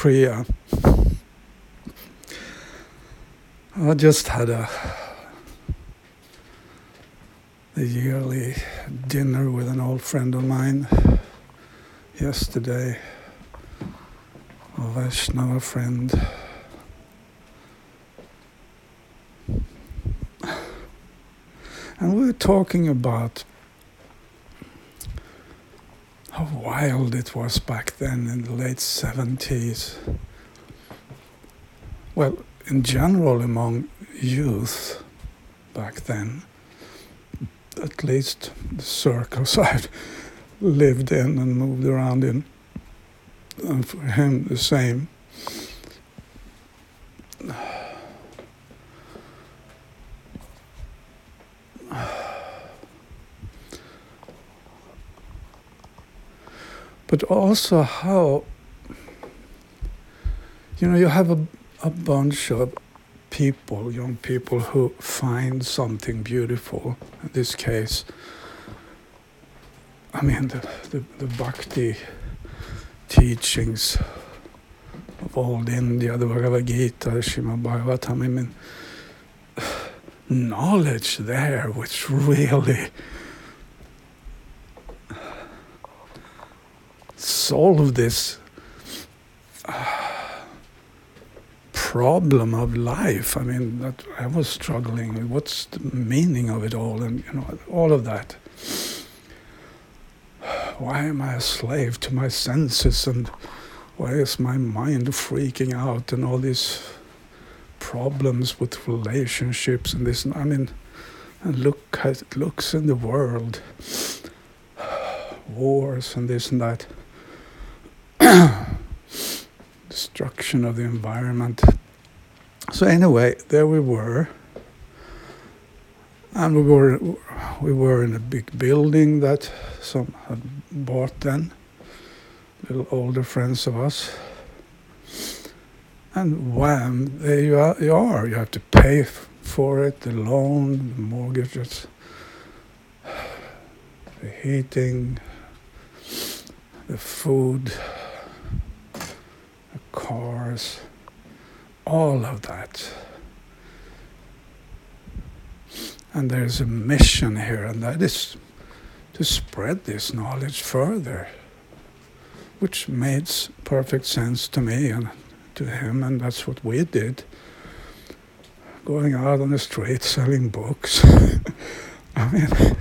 Kriya. I just had the yearly dinner with an old friend of mine yesterday, a Vaishnava friend. And we were talking about how wild it was back then in the late 70s. Well, in general among youth back then, at least the circles I've lived in and moved around in, and for him the same. But also how, you have a bunch of people, young people, who find something beautiful. In this case, the Bhakti teachings of old India, the Bhagavad Gita, the Srimad Bhagavatam, knowledge there which really solve this problem of life. That I was struggling with. What's the meaning of it all? And all of that. Why am I a slave to my senses? And why is my mind freaking out? And all these problems with relationships and this. And look how it looks in the world. Wars and this and that. Destruction of the environment. So anyway, there we were, and we were in a big building that some had bought then, little older friends of us, and wham, there you are. You have to pay for it, the loan, the mortgages, the heating, the food, cars, all of that. And there's a mission here, and that is to spread this knowledge further, which made perfect sense to me and to him, and that's what we did. Going out on the street selling books. The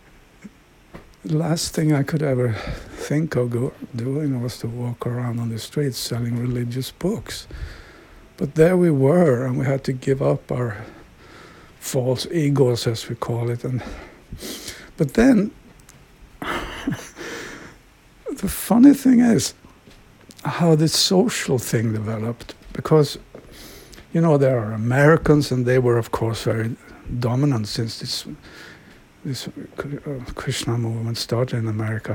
last thing I could ever think of doing was to walk around on the streets selling religious books. But there we were, and we had to give up our false egos, as we call it. But then, the funny thing is how this social thing developed. Because, there are Americans, and they were, of course, very dominant since this Krishna movement started in America.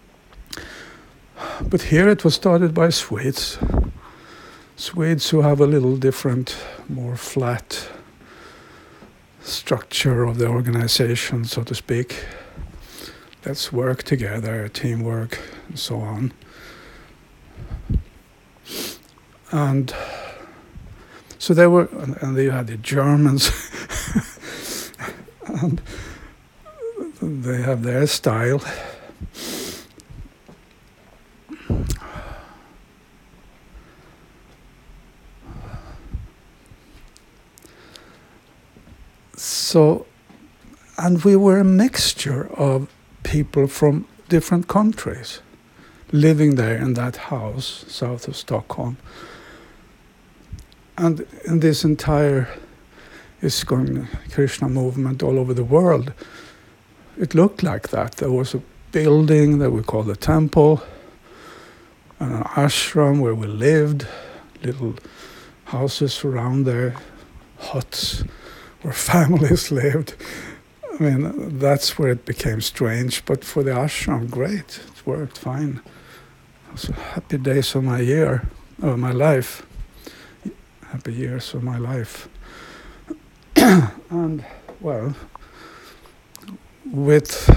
But here it was started by Swedes who have a little different, more flat structure of the organization, so to speak. Let's work together, teamwork, and so on. And so they were, and you had the Germans, and they have their style. So, and we were a mixture of people from different countries living there in that house south of Stockholm. And in this entire ISKCON Krishna movement all over the world, it looked like that. There was a building that we called the temple, and an ashram where we lived, little houses around there, huts where families lived. That's where it became strange, but for the ashram, great, it worked fine. It was happy days of my life, happy years of my life. And, well, with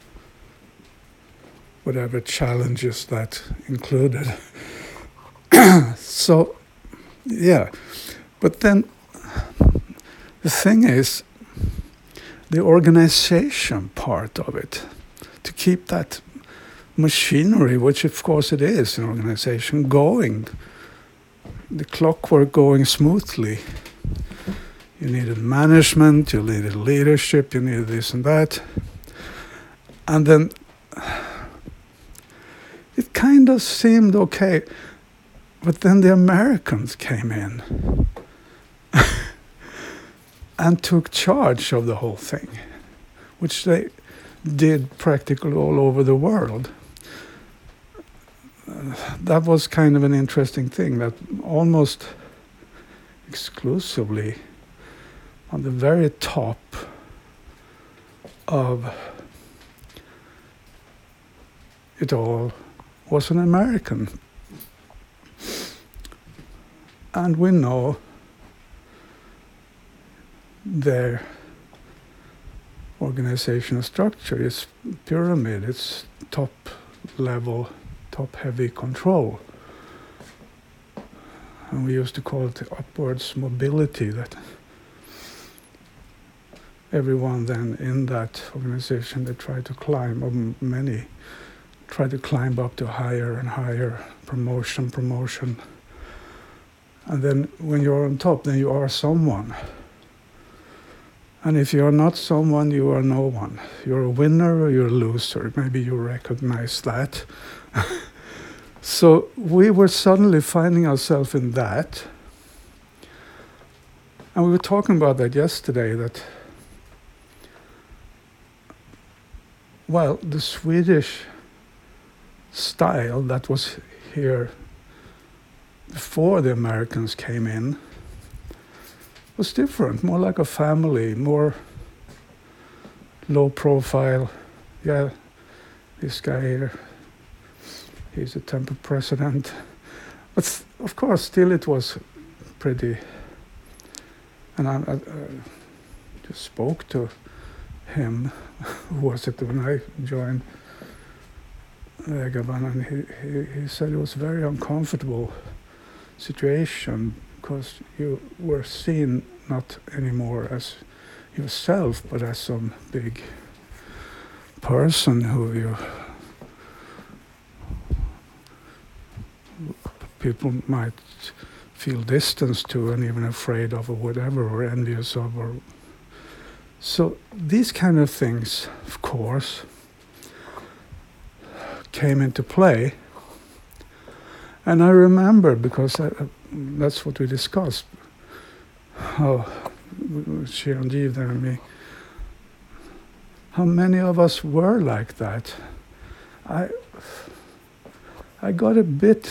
whatever challenges that included. So, yeah. But then the thing is, the organization part of it, to keep that machinery, which of course it is an organization, going, the clockwork going smoothly. You needed management, you needed leadership, you needed this and that. And then it kind of seemed okay. But then the Americans came in and took charge of the whole thing, which they did practically all over the world. That was kind of an interesting thing, that almost exclusively on the very top of it all was an American. And we know their organizational structure is pyramid, it's top level, top heavy control. And we used to call it upwards mobility, that everyone then in that organization, they try to climb, or many try to climb up to higher and higher, promotion. And then when you're on top, then you are someone. And if you're not someone, you are no one. You're a winner or you're a loser. Maybe you recognize that. So we were suddenly finding ourselves in that. And we were talking about that yesterday, that, well, the Swedish style that was here before the Americans came in was different, more like a family, more low profile. Yeah, this guy here, he's a temple president. But of course, still it was pretty, and I just spoke to him, who was it when I joined Vägaban, and he said it was a very uncomfortable situation, because you were seen not anymore as yourself, but as some big person who people might feel distance to and even afraid of, or whatever, or envious of. Or so these kind of things, of course, came into play. And I remember, because that's what we discussed, how Chiranjeev there and me, how many of us were like that. I got a bit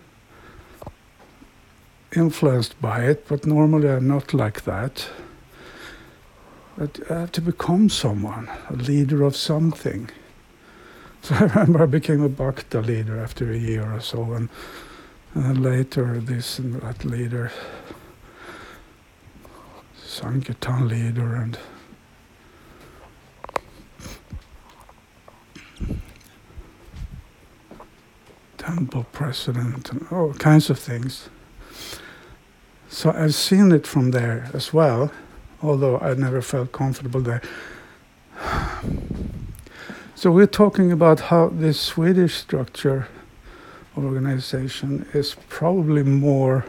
influenced by it, but normally I'm not like that. But I have to become someone, a leader of something. So I remember I became a Bhakta leader after a year or so, and then later this and that leader, Sankirtan leader, and temple president, and all kinds of things. So I've seen it from there as well, although I never felt comfortable there. So we're talking about how this Swedish structure of organization is probably more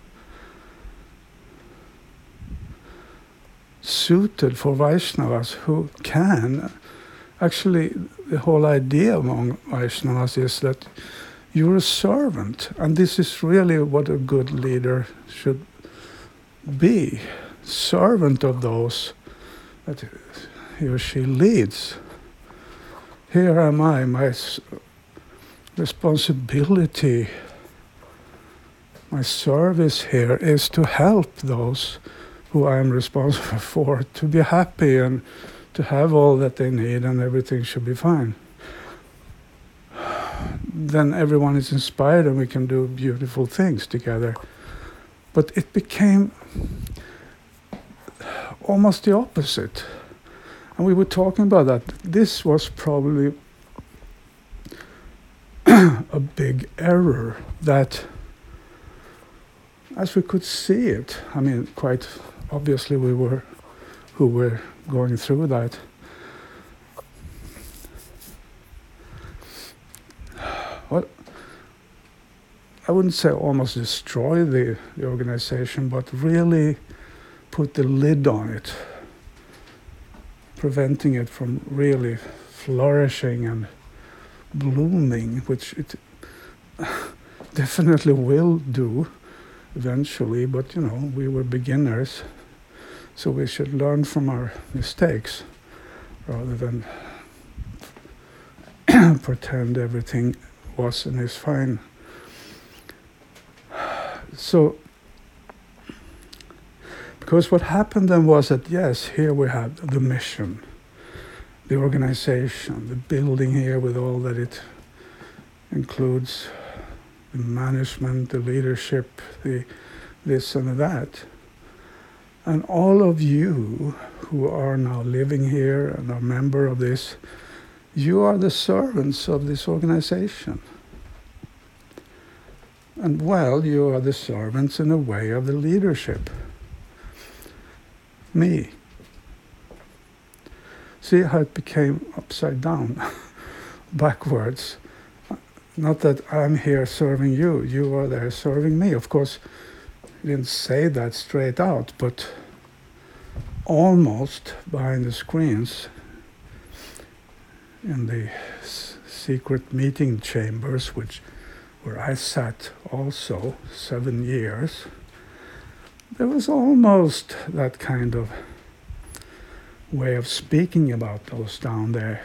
suited for Vaishnavas who can. Actually, the whole idea among Vaishnavas is that you're a servant, and this is really what a good leader should be. Servant of those that he or she leads. Here am I, my responsibility, my service here is to help those who I am responsible for to be happy and to have all that they need, and everything should be fine. Then everyone is inspired and we can do beautiful things together. But it became almost the opposite. And we were talking about that. This was probably a big error, that as we could see it, I mean, quite obviously we were going through that. Well, I wouldn't say almost destroy the organization, but really put the lid on it, preventing it from really flourishing and blooming, which it definitely will do eventually, but we were beginners, so we should learn from our mistakes rather than pretend everything was and is fine. So, because what happened then was that, yes, here we have the mission, the organization, the building here with all that it includes, the management, the leadership, the this and that. And all of you who are now living here and are member of this, you are the servants of this organization. And well, you are the servants in a way of the leadership. Me. See how it became upside down, backwards. Not that I'm here serving you, you are there serving me. Of course, he didn't say that straight out, but almost behind the screens, in the secret meeting chambers, where I sat also 7 years, there was almost that kind of way of speaking about those down there.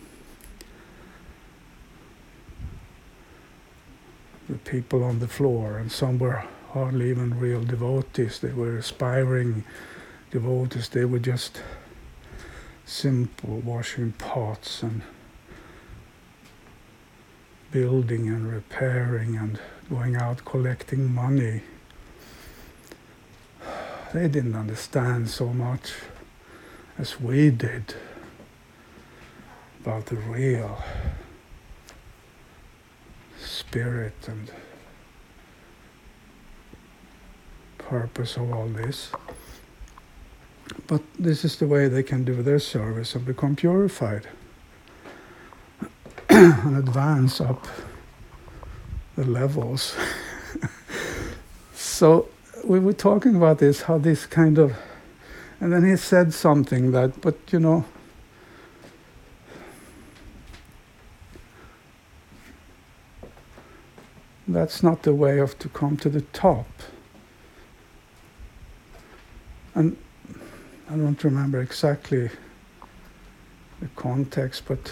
The people on the floor, and some were hardly even real devotees. They were aspiring devotees. They were just simple, washing pots and building and repairing and going out collecting money. They didn't understand so much as we did about the real spirit and purpose of all this. But this is the way they can do their service and become purified and advance up the levels. So we were talking about this, how this kind of, and then he said something that, but that's not the way to come to the top. And I don't remember exactly the context, but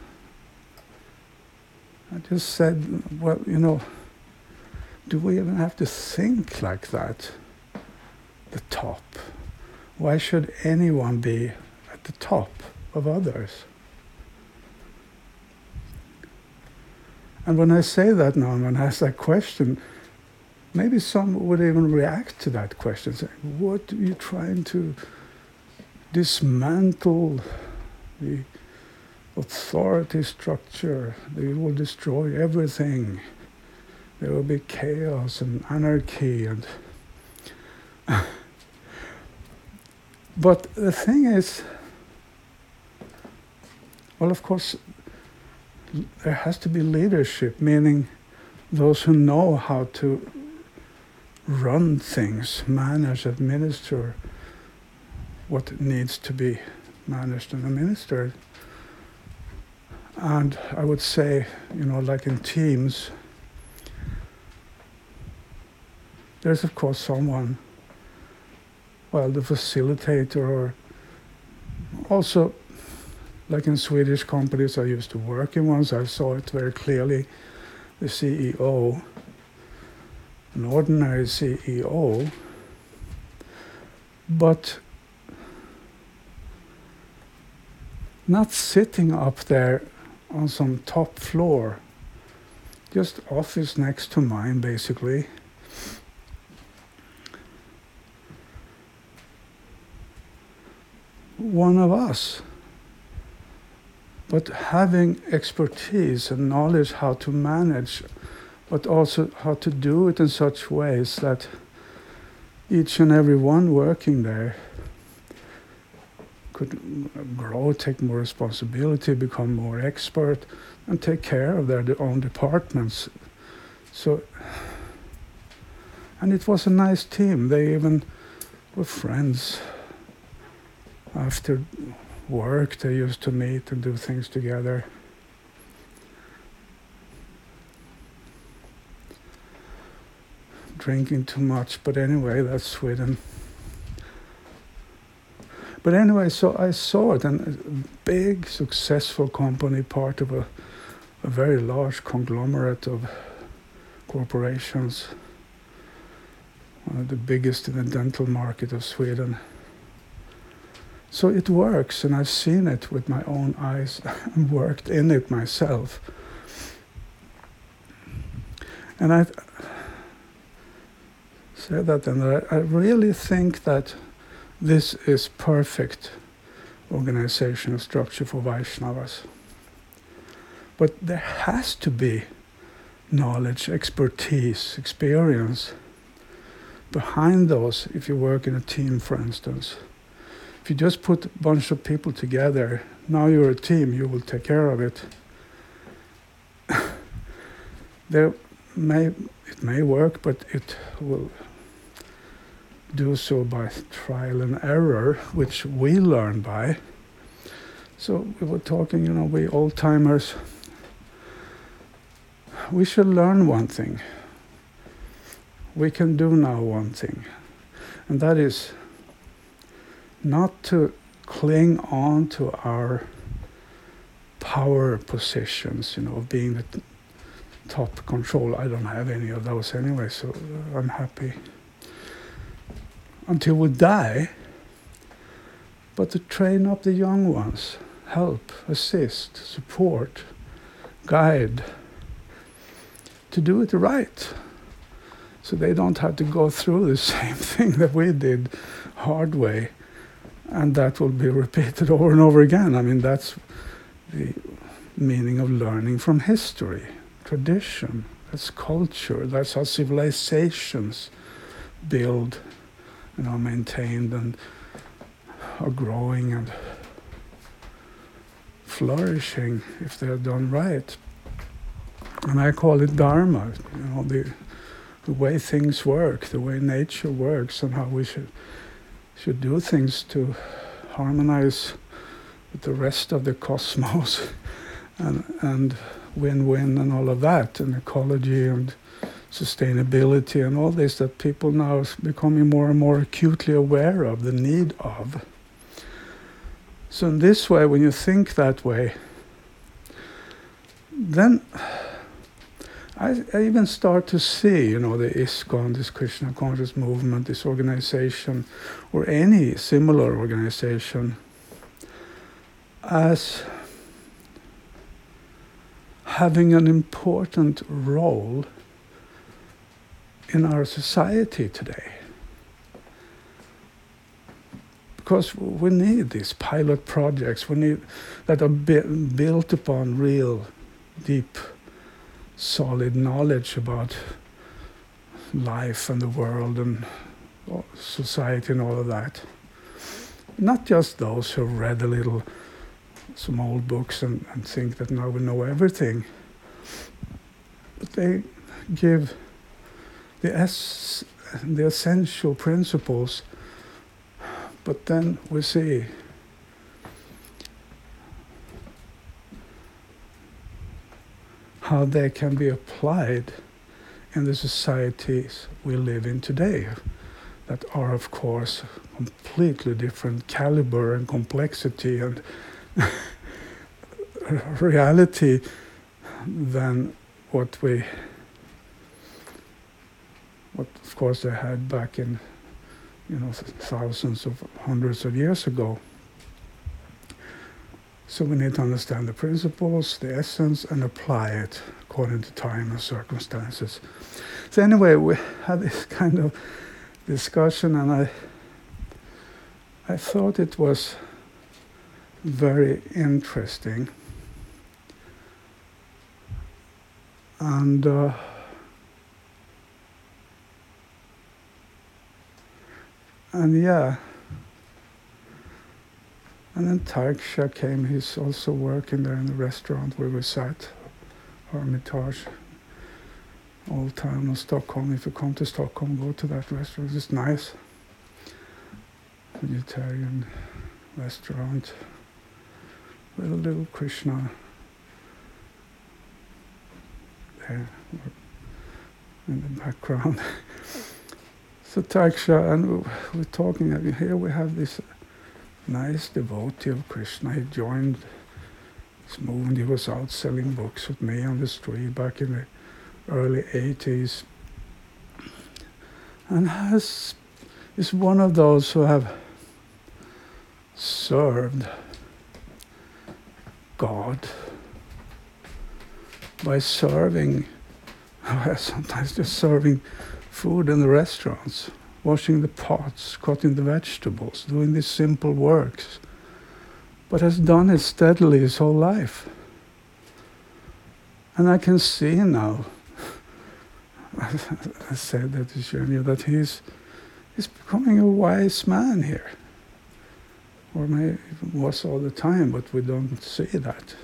I just said, well, do we even have to think like that? The top. Why should anyone be at the top of others? And when I say that now, and when I ask that question, maybe some would even react to that question, saying, what are you trying to dismantle the authority structure? They will destroy everything. There will be chaos and anarchy. And but the thing is, well, of course, there has to be leadership, meaning those who know how to run things, manage, administer what needs to be managed and administered. And I would say, like in teams, there's of course someone, well, the facilitator, or also, like in Swedish companies I used to work in once, I saw it very clearly, the CEO, an ordinary CEO, but not sitting up there on some top floor, just office next to mine, basically. One of us, but having expertise and knowledge how to manage, but also how to do it in such ways that each and every one working there could grow, take more responsibility, become more expert, and take care of their own departments. So, and it was a nice team. They even were friends. After work, they used to meet and do things together. Drinking too much, but anyway, that's Sweden. But anyway, so I saw it, and a big, successful company, part of a very large conglomerate of corporations, one of the biggest in the dental market of Sweden. So it works, and I've seen it with my own eyes and worked in it myself. And I've said that, and I really think that this is perfect organizational structure for Vaishnavas. But there has to be knowledge, expertise, experience behind those if you work in a team, for instance. If you just put a bunch of people together, now you're a team, you will take care of it. It may work, but it will do so by trial and error, which we learn by. So we were talking, we old-timers, we should learn one thing. We can do now one thing, and that is not to cling on to our power positions, of being the top control. I don't have any of those anyway, so I'm happy until we die. But to train up the young ones, help, assist, support, guide, to do it right, so they don't have to go through the same thing that we did hard way, and that will be repeated over and over again. I mean, that's the meaning of learning from history, tradition. That's culture. That's how civilizations build, maintained and are growing and flourishing if they're done right. And I call it Dharma, the way things work, the way nature works, and how we should do things to harmonize with the rest of the cosmos and win-win and all of that, and ecology and sustainability and all this that people now are becoming more and more acutely aware of the need of. So in this way, when you think that way, then I even start to see, the ISKCON, this Krishna Conscious Movement, this organization, or any similar organization, as having an important role in our society today. Because we need these pilot projects, that are built upon real, deep, solid knowledge about life and the world and society and all of that. Not just those who have read some old books and think that now we know everything, but they give the essential principles. But then we see how they can be applied in the societies we live in today, that are, of course, completely different caliber and complexity and reality than what of course they had back in thousands of hundreds of years ago. So we need to understand the principles, the essence, and apply it according to time and circumstances. So anyway, we had this kind of discussion, and I thought it was very interesting. And And yeah. And then Taksha came, he's also working there in the restaurant where we sat, Hermitage, old town of Stockholm. If you come to Stockholm, go to that restaurant, it's nice. Vegetarian restaurant with a little Krishna there in the background. So Taksha, and we're talking, here we have this nice devotee of Krishna. He joined this movement. He was out selling books with me on the street back in the early 80s. And is one of those who have served God by serving, sometimes just serving food in the restaurants, washing the pots, cutting the vegetables, doing these simple works, but has done it steadily his whole life. And I can see now, I said that to Shanya, that he's becoming a wise man here. Or maybe it was all the time, but we don't see that.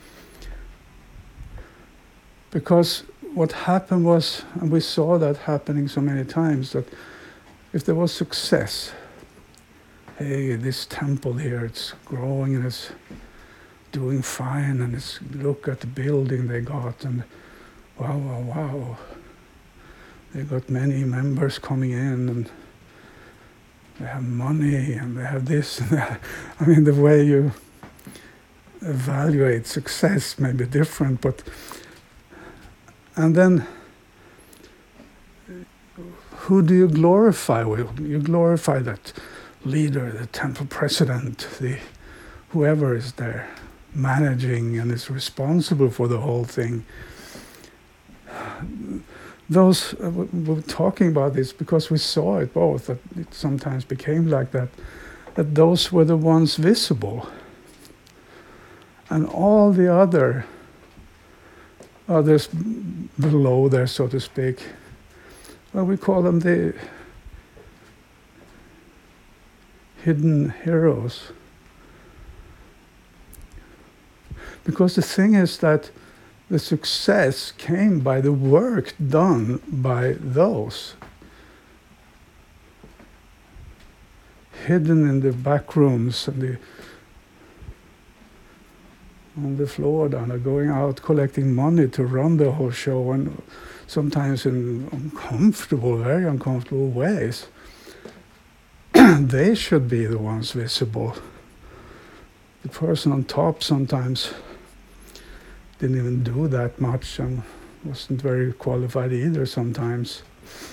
Because what happened was, and we saw that happening so many times, that if there was success, hey, this temple here, it's growing and it's doing fine, and it's, look at the building they got, and wow. They got many members coming in, and they have money, and they have this and that. I mean, the way you evaluate success may be different, but... And then, who do you glorify? Well, you glorify that leader, the temple president, whoever is there, managing and is responsible for the whole thing. Those, we're talking about this because we saw it both, that it sometimes became like that those were the ones visible. And all the others below there, so to speak, well, we call them the hidden heroes. Because the thing is that the success came by the work done by those hidden in the back rooms and on the floor down there, going out collecting money to run the whole show, and sometimes in very uncomfortable ways. They should be the ones visible. The person on top sometimes didn't even do that much and wasn't very qualified either sometimes.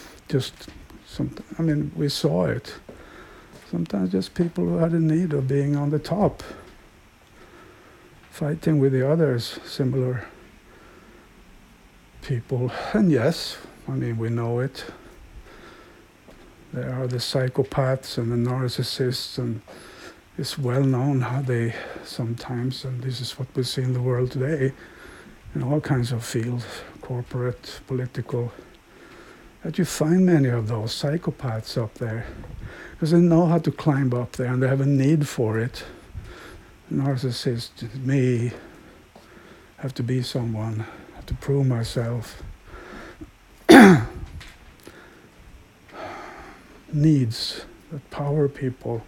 We saw it. Sometimes just people who had a need of being on the top, fighting with the others, similar people. And yes, we know it. There are the psychopaths and the narcissists, and it's well known how they sometimes, and this is what we see in the world today, in all kinds of fields, corporate, political, that you find many of those psychopaths up there, because they know how to climb up there and they have a need for it. Narcissist, me, have to be someone, have to prove myself. Needs that power people.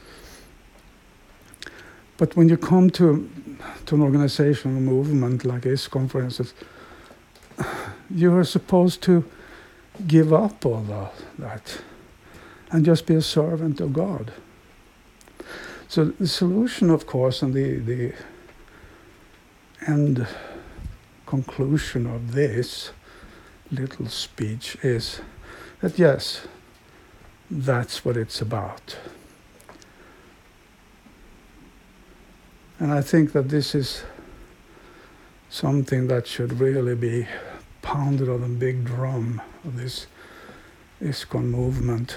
But when you come to an organizational movement like ISKCON, for instance, you are supposed to give up all that and just be a servant of God. So the solution, of course, and the end conclusion of this little speech is that yes, that's what it's about. And I think that this is something that should really be pounded on a big drum of this ISKCON movement.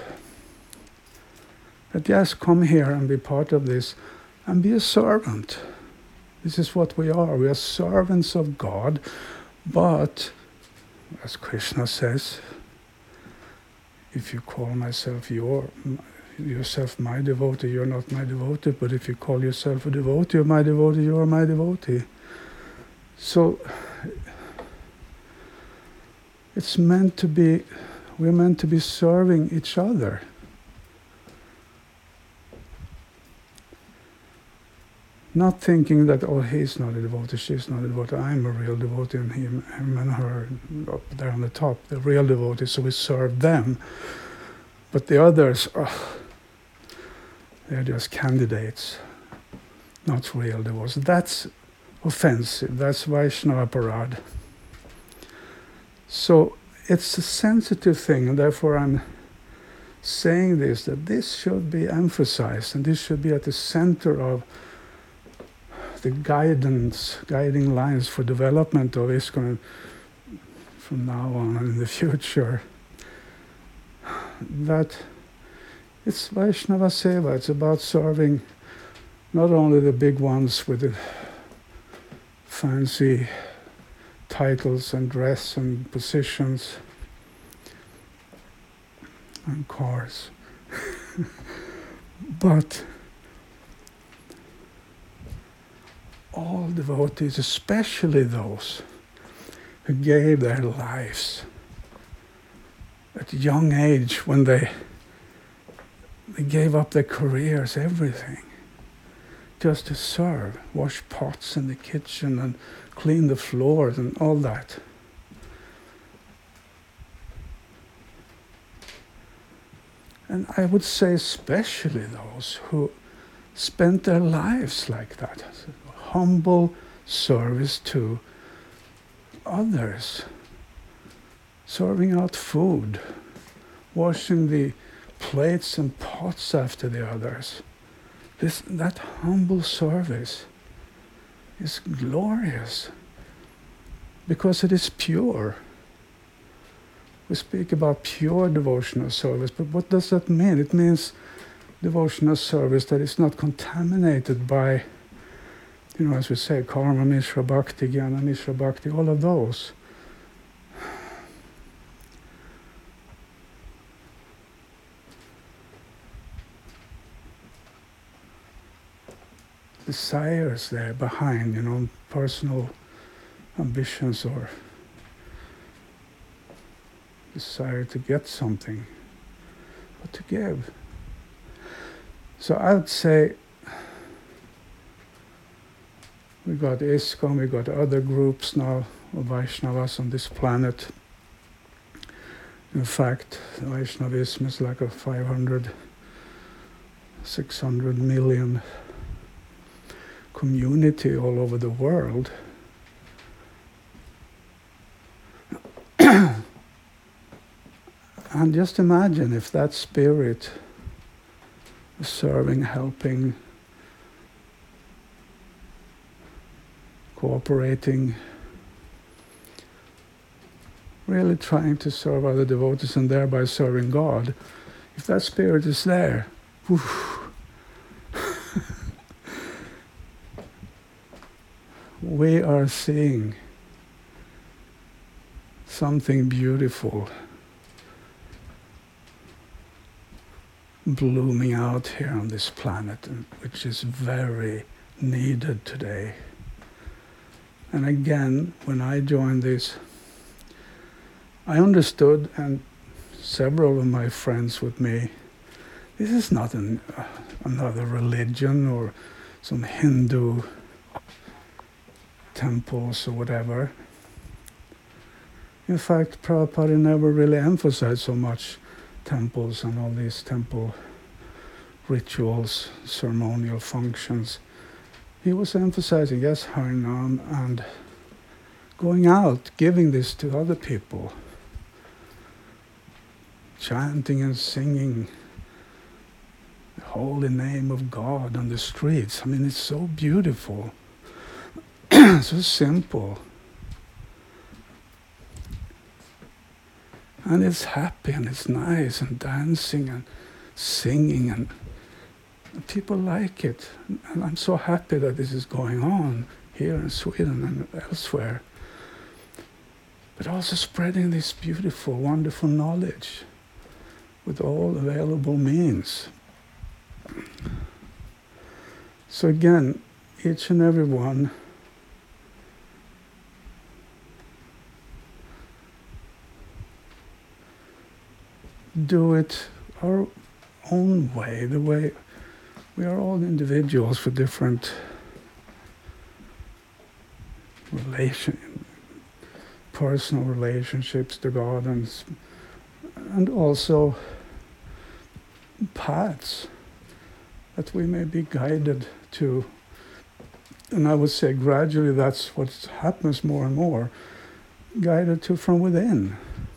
That yes, come here and be part of this and be a servant. This is what we are. We are servants of God, but, as Krishna says, if you call myself yourself my devotee, you're not my devotee, but if you call yourself a devotee or my devotee, you're my devotee. So it's meant to be, we're meant to be serving each other. Not thinking that, oh, he's not a devotee, she's not a devotee, I'm a real devotee, and him and her up there on the top, the real devotees, so we serve them. But the others, they're just candidates, not real devotees. That's offensive, that's Vaishnava Parad. So it's a sensitive thing, and therefore I'm saying this, that this should be emphasized, and this should be at the center of the guiding lines for development of ISKCON from now on and in the future. That it's Vaishnava Seva, it's about serving not only the big ones with the fancy titles and dress and positions and cars, but all devotees, especially those who gave their lives at a young age, when they gave up their careers, everything, just to serve, wash pots in the kitchen and clean the floors and all that. And I would say especially those who spent their lives like that, humble service to others, serving out food, washing the plates and pots after the others. That humble service is glorious because it is pure. We speak about pure devotional service, but what does that mean? It means devotional service that is not contaminated by, as we say, karma, mishra, bhakti, jnana, mishra, bhakti, all of those. Desires there behind, personal ambitions or desire to get something, but to give. So I would say we got ISKCON, we got other groups now of Vaishnavas on this planet. In fact, Vaishnavism is like a 500, 600 million community all over the world. And just imagine if that spirit, serving, helping, cooperating, really trying to serve other devotees and thereby serving God, if that spirit is there, we are seeing something beautiful blooming out here on this planet, which is very needed today. And again, when I joined this, I understood, and several of my friends with me, this is not another religion or some Hindu temples or whatever. In fact, Prabhupada never really emphasized so much temples and all these temple rituals, ceremonial functions. He was emphasizing, yes, Harinam, and going out, giving this to other people, chanting and singing the holy name of God on the streets. I mean, it's so beautiful, so simple. And it's happy and it's nice and dancing and singing and people like it. And I'm so happy that this is going on here in Sweden and elsewhere. But also spreading this beautiful, wonderful knowledge with all available means. So again, each and every one do it our own way, the way we are all individuals with different personal relationships to God, and also paths that we may be guided to. And I would say gradually that's what happens more and more, guided to from within.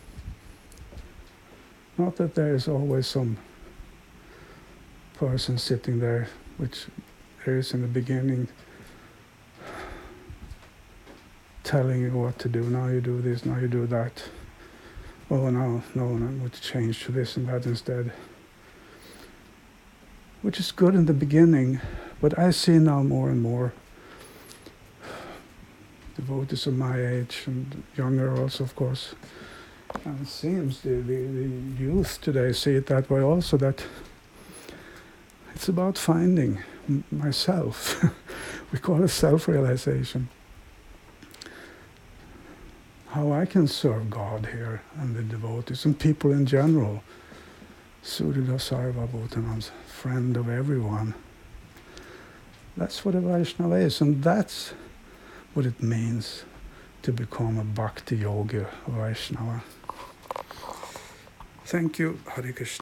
Not that there is always some person sitting there, which there is in the beginning, telling you what to do. Now you do this, now you do that. Oh, no, I'm going to change to this and that instead. Which is good in the beginning, but I see now more and more devotees of my age and younger also, of course. And it seems the youth today see it that way also, that it's about finding myself. We call it self-realization. How I can serve God here and the devotees and people in general. Surya Sarva Bhutanam's friend of everyone. That's what a Vaishnava is, and that's what it means to become a Bhakti Yogi Vaishnava. Thank you, Hare Krishna.